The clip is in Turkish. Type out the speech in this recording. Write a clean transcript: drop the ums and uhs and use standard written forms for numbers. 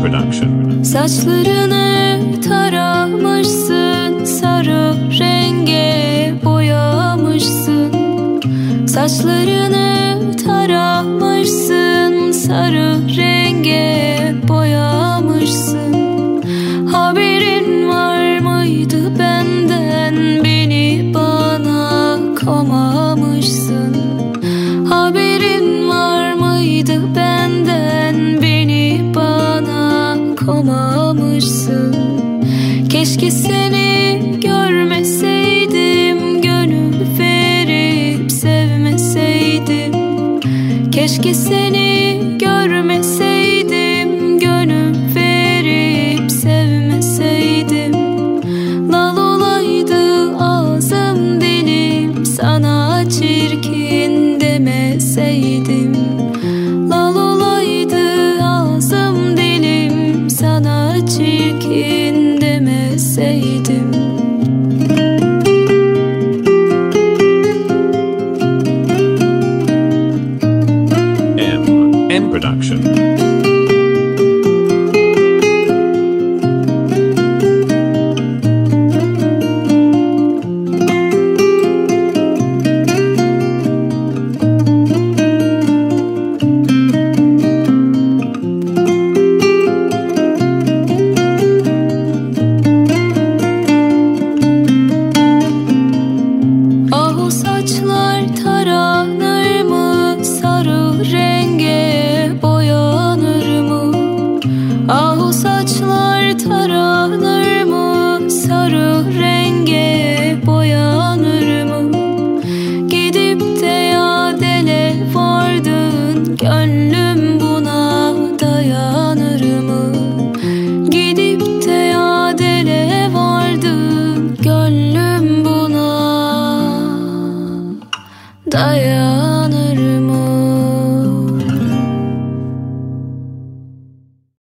Production. Saçlarını taramışsın, sarı renge boyamışsın. Saçlarını taramışsın, sarı renge boyamışsın. Haberin var mıydı benden, beni bana komamışsın. Haberin var mıydı benden, beni bana komamışsın. Keşke seni görmeseydim, gönül verip sevmeseydim. Keşke seni görmeseydim, gönül verip sevmeseydim. Lal olaydı ağzım dilim, sana çirkin demeseydim. Lal olaydı ağzım dilim, sana çirkin demeseydim. M Production. Ah o saçlar taranır mı, sarı renge boyanır mı? Ah o saçlar taranır mı, sarı renge boyanır mı? Gidip de yadele vardın, gönlüm